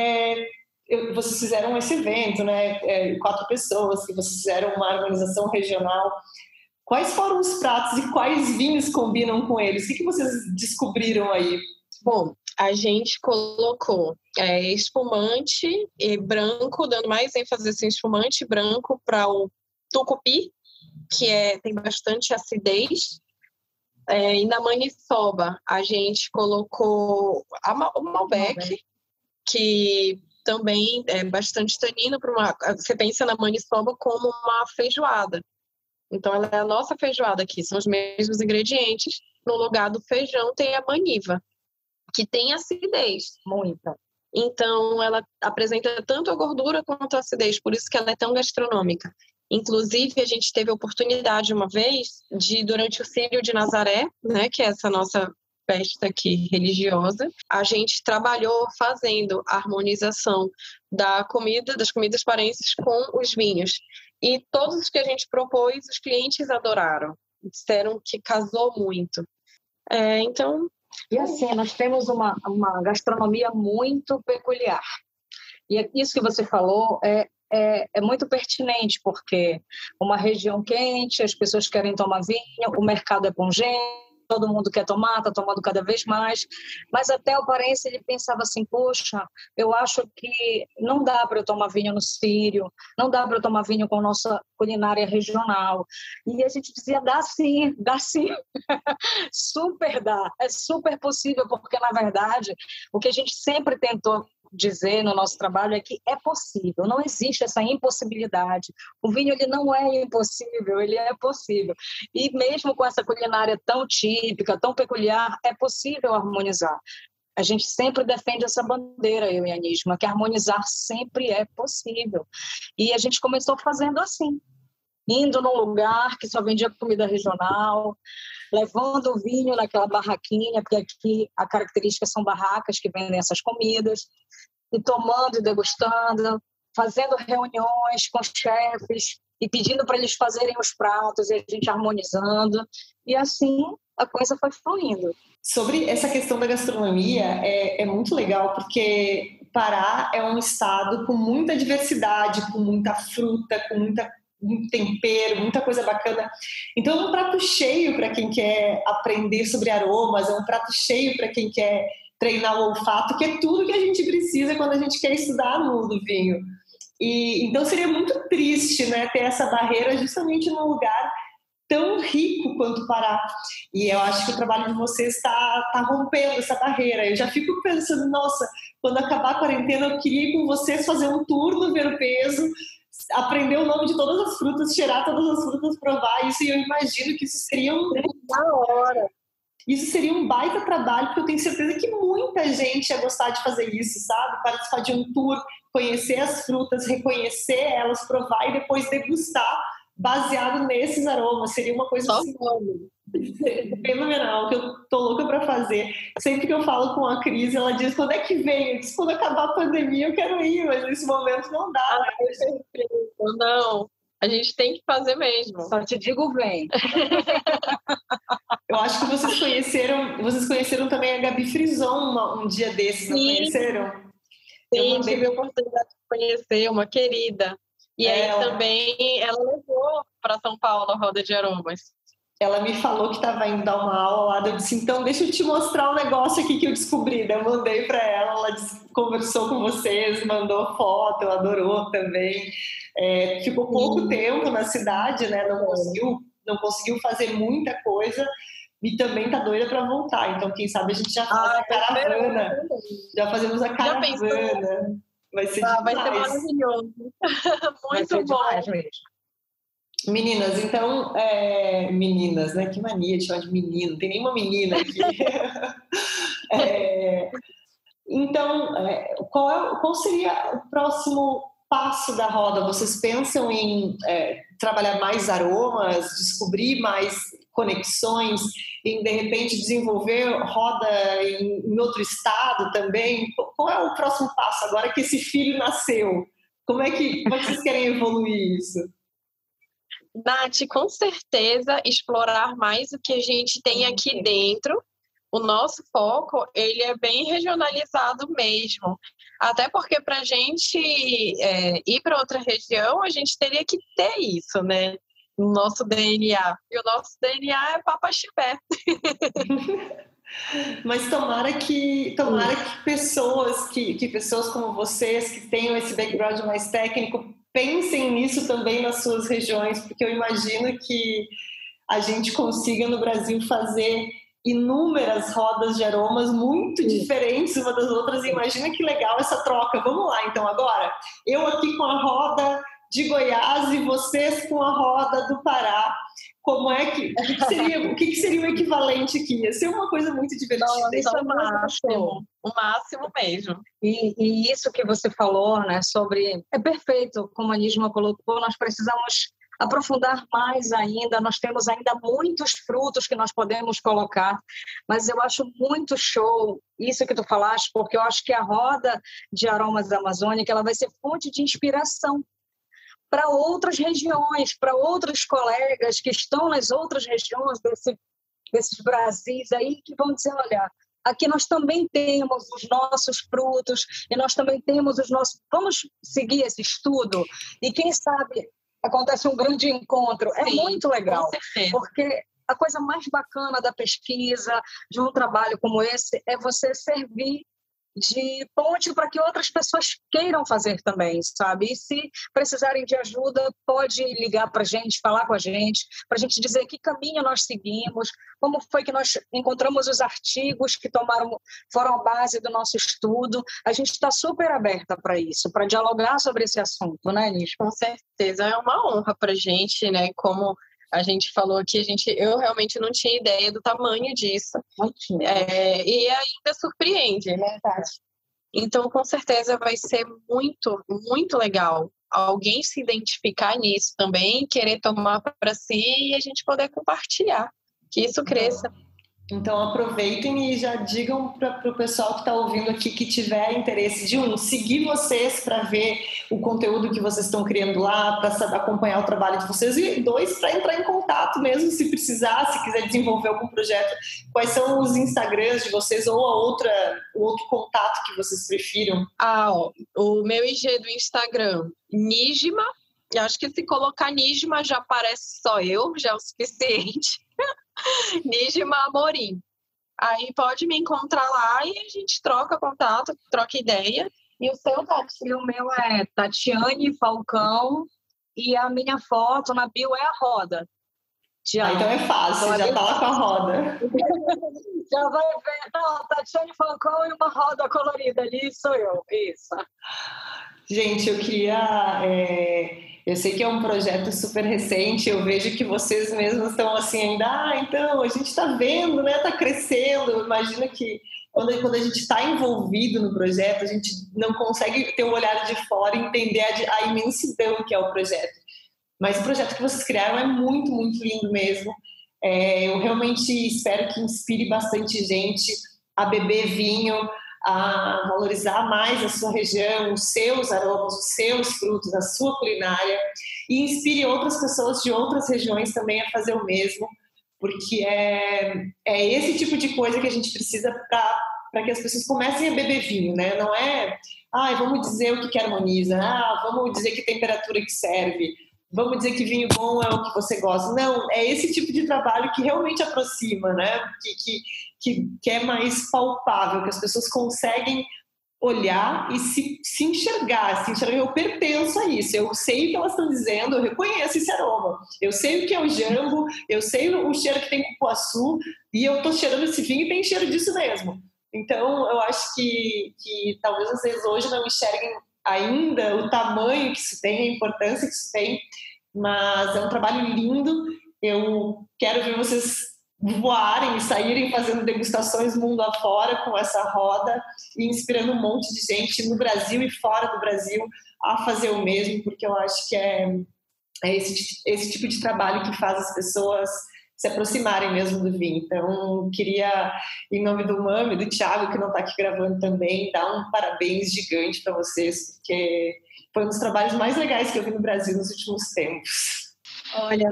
S1: vocês fizeram esse evento, né? 4 pessoas, que vocês fizeram uma harmonização regional. Quais foram os pratos e quais vinhos combinam com eles? O que vocês descobriram aí?
S2: Bom, a gente colocou espumante e branco, dando mais ênfase em espumante branco para o tucupi, que tem bastante acidez. E na maniçoba, a gente colocou o Malbec, que também é bastante tanino. Você pensa na maniçoba como uma feijoada. Então, ela é a nossa feijoada aqui, são os mesmos ingredientes. No lugar do feijão tem a maniva, que tem acidez.
S3: Muita.
S2: Então, ela apresenta tanto a gordura quanto a acidez, por isso que ela é tão gastronômica. Inclusive, a gente teve a oportunidade uma vez de, durante o Círio de Nazaré, né, que é essa nossa festa aqui religiosa, a gente trabalhou fazendo a harmonização das comidas paraenses com os vinhos. E todos os que a gente propôs, os clientes adoraram. Disseram que casou muito. Então...
S3: E assim, nós temos uma gastronomia muito peculiar. E isso que você falou é muito pertinente, porque uma região quente, as pessoas querem tomar vinho, o mercado é pungente, todo mundo quer tomar, está tomando cada vez mais, mas até o paraense ele pensava assim, poxa, eu acho que não dá para eu tomar vinho no Círio, não dá para eu tomar vinho com nossa culinária regional. E a gente dizia, dá sim, super dá, é super possível, porque na verdade o que a gente sempre tentou dizer no nosso trabalho é que é possível, não existe essa impossibilidade. O vinho ele não é impossível, ele é possível. E mesmo com essa culinária tão típica, tão peculiar, é possível harmonizar. A gente sempre defende essa bandeira, eu e a Anísima, que harmonizar sempre é possível. E a gente começou fazendo assim, indo num lugar que só vendia comida regional, levando o vinho naquela barraquinha, porque aqui a característica são barracas que vendem essas comidas, e tomando e degustando, fazendo reuniões com os chefes e pedindo para eles fazerem os pratos e a gente harmonizando. E assim a coisa foi fluindo.
S1: Sobre essa questão da gastronomia, é muito legal, porque Pará é um estado com muita diversidade, com muita fruta, com muito tempero, muita coisa bacana. Então é um prato cheio para quem quer aprender sobre aromas, é um prato cheio para quem quer treinar o olfato, que é tudo que a gente precisa quando a gente quer estudar no vinho. E então seria muito triste, né, ter essa barreira justamente num lugar tão rico quanto o Pará. E eu acho que o trabalho de vocês está rompendo essa barreira. Eu já fico pensando, nossa, quando acabar a quarentena eu queria ir com vocês fazer um tour no Ver o Peso, aprender o nome de todas as frutas, cheirar todas as frutas, provar isso, e eu imagino que isso seria Isso seria um baita trabalho, porque eu tenho certeza que muita gente ia gostar de fazer isso, sabe? Participar de um tour, conhecer as frutas, reconhecer elas, provar e depois degustar baseado nesses aromas. Seria uma coisa assim, fenomenal, que eu tô louca para fazer. Sempre que eu falo com a Cris, ela diz, quando é que vem? Eu disse, quando acabar a pandemia eu quero ir, mas nesse momento não dá.
S2: Né? Não, a gente tem que fazer mesmo.
S3: Só te digo, vem.
S1: Eu acho que vocês conheceram também a Gabi Frison um dia desses, não conheceram?
S2: Sim, tive a oportunidade de conhecer, uma querida. E aí também ela levou para São Paulo a Roda de Aromas.
S1: Ela me falou que estava indo dar uma aula lá, eu disse, então deixa eu te mostrar um negócio aqui que eu descobri. Daí eu mandei para ela conversou com vocês, mandou foto, ela adorou também. Ficou pouco tempo na cidade, né? Não conseguiu fazer muita coisa e também tá doida para voltar. Então, quem sabe a gente já faz a caravana. Já fazemos a caravana. Vai ser
S2: maravilhoso. Muito bom.
S3: Mesmo.
S1: Meninas, então, meninas, né? Que mania de chamar de menino, não tem nenhuma menina aqui. Então, qual seria o próximo passo da roda? Vocês pensam em trabalhar mais aromas, descobrir mais conexões, em de repente desenvolver roda em outro estado também? Qual é o próximo passo agora que esse filho nasceu? Como é que vocês querem evoluir isso?
S2: Nath, com certeza explorar mais o que a gente tem aqui dentro. O nosso foco, ele é bem regionalizado mesmo. Até porque para a gente ir para outra região, a gente teria que ter isso, né? No nosso DNA. E o nosso DNA é Papaxibé.
S1: Mas tomara que pessoas como vocês, que tenham esse background mais técnico, pensem nisso também nas suas regiões, porque eu imagino que a gente consiga no Brasil fazer inúmeras rodas de aromas muito diferentes uma das outras. Imagina que legal essa troca. Vamos lá, então, agora. Eu aqui com a roda de Goiás e vocês com a roda do Pará. Como é que seria, o que seria o equivalente aqui? Ia ser uma coisa muito divertida.
S3: Isso é
S2: o máximo mesmo.
S3: E isso que você falou, né, sobre... É perfeito, como a Nísima colocou, nós precisamos aprofundar mais ainda, nós temos ainda muitos frutos que nós podemos colocar, mas eu acho muito show isso que tu falaste, porque eu acho que a roda de aromas da Amazônica ela vai ser fonte de inspiração para outras regiões, para outros colegas que estão nas outras regiões desses Brasis aí, que vão dizer, olha, aqui nós também temos os nossos frutos e nós também temos os nossos... Vamos seguir esse estudo e quem sabe acontece um grande encontro. É muito legal, porque a coisa mais bacana da pesquisa, de um trabalho como esse, é você servir de ponte para que outras pessoas queiram fazer também, sabe? E se precisarem de ajuda, pode ligar para a gente, falar com a gente, para a gente dizer que caminho nós seguimos, como foi que nós encontramos os artigos que foram a base do nosso estudo. A gente está super aberta para isso, para dialogar sobre esse assunto, né, Nísima?
S2: Com certeza, é uma honra para a gente, né? Como a gente falou aqui, eu realmente não tinha ideia do tamanho disso. E ainda surpreende, né, Tati? Então, com certeza, vai ser muito, muito legal alguém se identificar nisso também, querer tomar para si e a gente poder compartilhar, que isso cresça.
S1: Então aproveitem e já digam para o pessoal que está ouvindo aqui que tiver interesse de seguir vocês para ver o conteúdo que vocês estão criando lá, para acompanhar o trabalho de vocês, e 2, para entrar em contato mesmo, se precisar, se quiser desenvolver algum projeto. Quais são os Instagrams de vocês ou o outro contato que vocês prefiram?
S2: O meu IG do Instagram, Nísima. Eu acho que se colocar Nísima já aparece só eu, já é o suficiente. Nísima Amorim. Aí pode me encontrar lá e a gente troca contato, troca ideia. E o seu, Tati?
S3: E o meu é Tatiane Falcão e a minha foto na bio é a roda.
S1: Então é fácil, já tá lá com a roda.
S3: Já vai ver, não, Tatiane Falcão e uma roda colorida ali, sou eu, isso.
S1: Gente, eu queria... Eu sei que é um projeto super recente, eu vejo que vocês mesmos estão assim ainda, então, a gente está vendo, né, está crescendo. Imagina que quando a gente está envolvido no projeto, a gente não consegue ter um olhar de fora e entender a imensidão que é o projeto. Mas o projeto que vocês criaram é muito, muito lindo mesmo. Eu realmente espero que inspire bastante gente a beber vinho, a valorizar mais a sua região, os seus aromas, os seus frutos, a sua culinária, e inspire outras pessoas de outras regiões também a fazer o mesmo, porque é esse tipo de coisa que a gente precisa para que as pessoas comecem a beber vinho, né? Não é, vamos dizer o que harmoniza, vamos dizer que temperatura que serve, vamos dizer que vinho bom é o que você gosta. Não, é esse tipo de trabalho que realmente aproxima, né? Que é mais palpável, que as pessoas conseguem olhar e se enxergar. Eu pertenço a isso, eu sei o que elas estão dizendo, eu reconheço esse aroma, eu sei o que é o jambo, eu sei o cheiro que tem cupuaçu, e eu estou cheirando esse vinho e tem cheiro disso mesmo. Então, eu acho que talvez vocês hoje não enxerguem ainda o tamanho que isso tem, a importância que isso tem, mas é um trabalho lindo. Eu quero ver vocês voarem e saírem fazendo degustações mundo afora com essa roda e inspirando um monte de gente no Brasil e fora do Brasil a fazer o mesmo, porque eu acho que é esse tipo de trabalho que faz as pessoas se aproximarem mesmo do vinho. Então, queria, em nome do Mami, do Thiago, que não está aqui gravando também, dar um parabéns gigante para vocês, porque foi um dos trabalhos mais legais que eu vi no Brasil nos últimos tempos.
S2: Olha,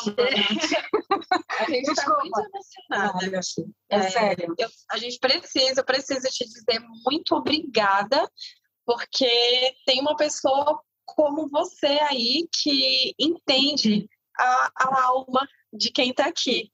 S2: a gente está muito emocionada.
S3: Sério.
S2: Eu preciso te dizer muito obrigada, porque tem uma pessoa como você aí que entende a alma de quem está aqui.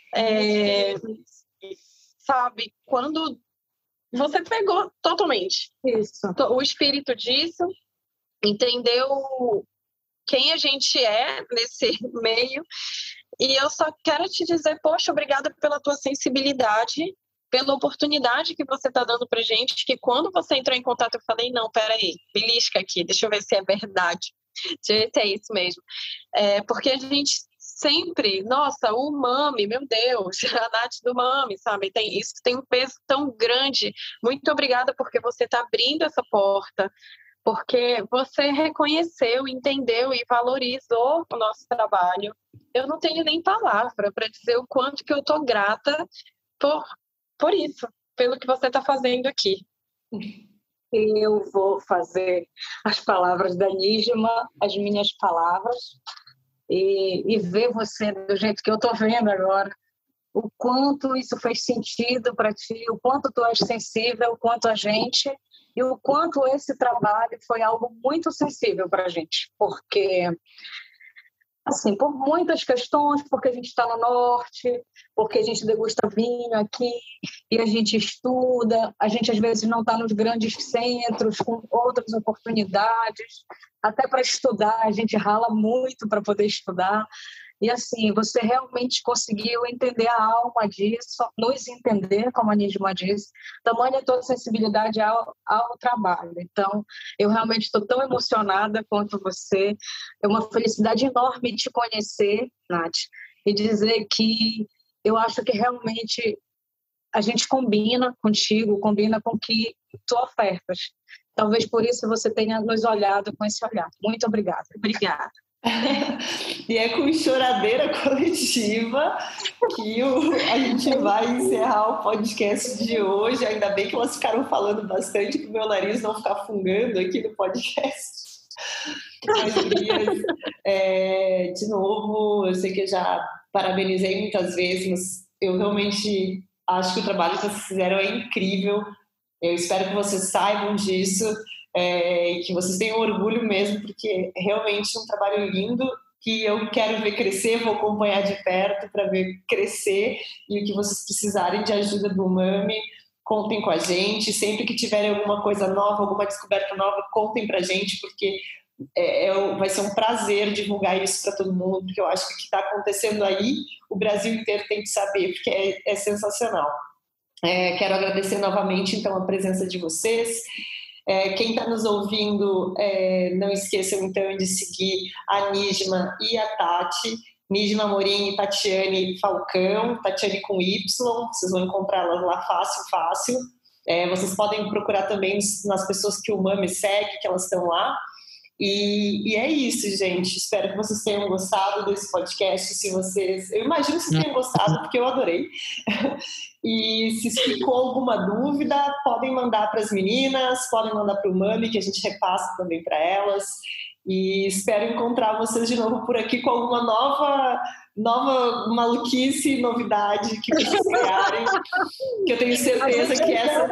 S2: Sabe, quando você pegou totalmente
S3: isso,
S2: o espírito disso, entendeu quem a gente é nesse meio, e eu só quero te dizer, poxa, obrigada pela tua sensibilidade, pela oportunidade que você está dando pra gente, que quando você entrou em contato eu falei, não, peraí, belisca aqui, deixa eu ver se é verdade. Gente, é isso mesmo. Porque a gente sempre, nossa, o Mami, meu Deus, a Nath do Mami, sabe? Isso tem um peso tão grande. Muito obrigada porque você está abrindo essa porta, porque você reconheceu, entendeu e valorizou o nosso trabalho. Eu não tenho nem palavra para dizer o quanto que eu estou grata por isso, pelo que você está fazendo aqui.
S3: Eu vou fazer as palavras da Nígima, as minhas palavras, e ver você do jeito que eu estou vendo agora, o quanto isso fez sentido para ti, o quanto tu és sensível, o quanto a gente, e o quanto esse trabalho foi algo muito sensível para a gente, porque, assim, por muitas questões, porque a gente está no norte, porque a gente degusta vinho aqui, e a gente estuda, a gente às vezes não está nos grandes centros, com outras oportunidades, até para estudar, a gente rala muito para poder estudar. E assim, você realmente conseguiu entender a alma disso, nos entender, como a Nígima disse, tamanha a tua sensibilidade ao trabalho. Então, eu realmente estou tão emocionada quanto você. É uma felicidade enorme te conhecer, Nath, e dizer que eu acho que realmente a gente combina contigo, combina com o que tu ofertas. Talvez por isso você tenha nos olhado com esse olhar. Muito obrigada.
S2: Obrigada.
S1: E é com choradeira coletiva que a gente vai encerrar o podcast de hoje. Ainda bem que elas ficaram falando bastante, que o meu nariz não ficar fungando aqui no podcast. Mas, Gurias, de novo, eu sei que eu já parabenizei muitas vezes, mas eu realmente acho que o trabalho que vocês fizeram é incrível. Eu espero que vocês saibam disso. E que vocês tenham orgulho mesmo, porque é realmente um trabalho lindo que eu quero ver crescer, vou acompanhar de perto para ver crescer, e o que vocês precisarem de ajuda do Mami, contem com a gente, sempre que tiverem alguma coisa nova, alguma descoberta nova, contem pra gente, porque vai ser um prazer divulgar isso para todo mundo, porque eu acho que o que está acontecendo aí, o Brasil inteiro tem que saber, porque é sensacional. Quero agradecer novamente, então, a presença de vocês. Quem está nos ouvindo, não esqueçam então de seguir a Nígima e a Tati, Nígima Amorim e Tatiane Falcão, Tatiane com Y, vocês vão encontrá-las lá fácil. Vocês podem procurar também nas pessoas que o Mami segue, que elas estão lá. E é isso, gente. Espero que vocês tenham gostado desse podcast. Eu imagino que vocês tenham gostado, porque eu adorei. E se ficou alguma dúvida, podem mandar para as meninas, podem mandar para o Mami, que a gente repassa também para elas. E espero encontrar vocês de novo por aqui com alguma nova maluquice, novidade que vocês criarem. Que eu tenho certeza que essa...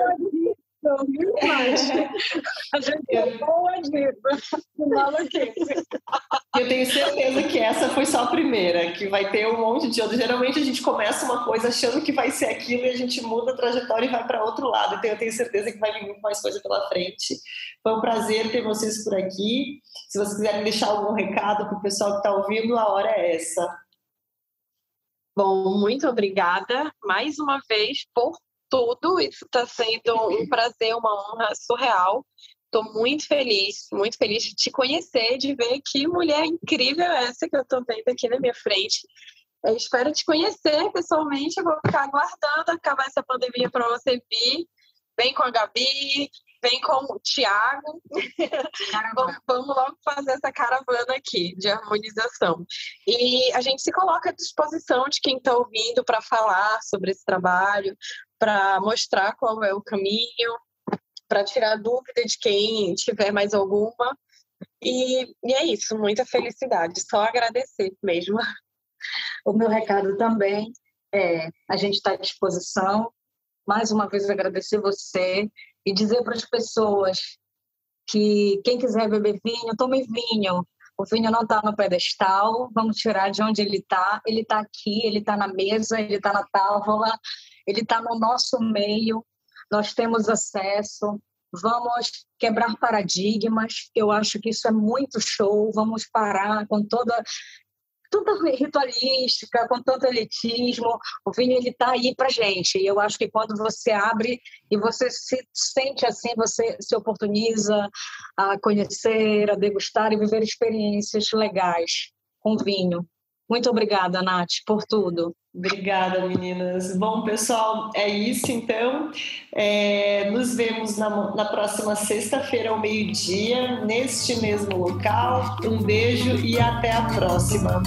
S3: A gente é boa disso.
S1: Eu tenho certeza que essa foi só a primeira, que vai ter um monte de outras. Geralmente a gente começa uma coisa achando que vai ser aquilo e a gente muda a trajetória e vai para outro lado. Então eu tenho certeza que vai vir muito mais coisa pela frente. Foi um prazer ter vocês por aqui. Se vocês quiserem deixar algum recado para o pessoal que está ouvindo, a hora é essa.
S2: Bom, muito obrigada mais uma vez por tudo. Isso está sendo um prazer, uma honra surreal. Estou muito feliz de te conhecer, de ver que mulher incrível é essa que eu estou vendo aqui na minha frente. Eu espero te conhecer pessoalmente, eu vou ficar aguardando acabar essa pandemia para você vir. Vem com a Gabi, vem com o Thiago. Vamos logo fazer essa caravana aqui de harmonização. E a gente se coloca à disposição de quem está ouvindo para falar sobre esse trabalho, para mostrar qual é o caminho, para tirar dúvida de quem tiver mais alguma. E é isso, muita felicidade. Só agradecer mesmo.
S3: O meu recado também a gente está à disposição. Mais uma vez agradecer você e dizer para as pessoas que quem quiser beber vinho, tome vinho. O vinho não está no pedestal, vamos tirar de onde ele está. Ele está aqui, ele está na mesa, ele está na távola, ele está no nosso meio. Nós temos acesso. Vamos quebrar paradigmas. Eu acho que isso é muito show. Vamos parar com tanta ritualística, com tanto elitismo. O vinho, ele está aí para gente. E eu acho que quando você abre e você se sente assim, você se oportuniza a conhecer, a degustar e viver experiências legais com vinho. Muito obrigada, Nath, por tudo.
S1: Obrigada, meninas. Bom, pessoal, é isso então. Nos vemos na próxima sexta-feira ao meio-dia, neste mesmo local. Um beijo e até a próxima.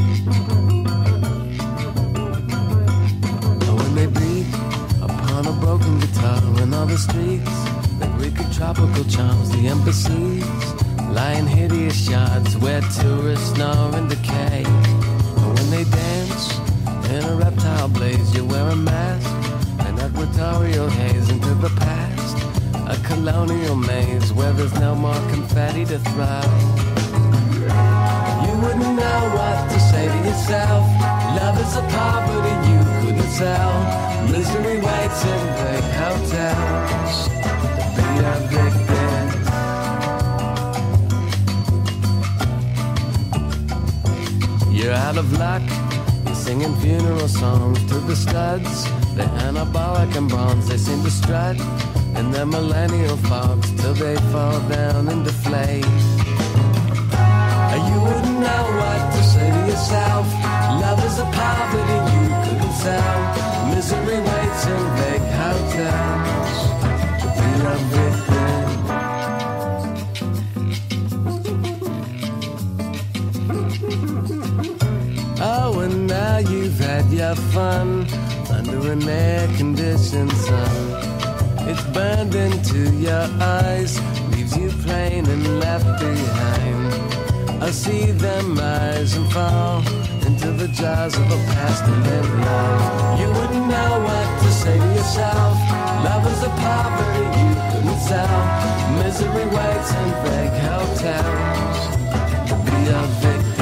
S4: On a broken guitar in all the streets, the Greek tropical charms, the embassies, lying hideous shards where tourists snore and decay. And when they dance in a reptile blaze, you wear a mask, an equatorial haze into the past, a colonial maze where there's no more confetti to throw. You wouldn't know what to say to yourself. Love is a poverty you couldn't sell. Misery waits in big hotels to be evicted. You're out of luck. You're singing funeral songs to the studs. They're anabolic and bronze. They seem to strut in their millennial fogs till they fall down and deflate. You wouldn't know what to say to yourself. Love is a poverty you couldn't sell. Misery waits in big hotels to be everything. Oh, and now you've had your fun under an air-conditioned sun. It's burned into your eyes, leaves you plain and left behind. I see them rise and fall into the jaws of a past and live love. You wouldn't know what to say to yourself. Love is a poverty you couldn't sell. Misery waits in big hotels to be a victim.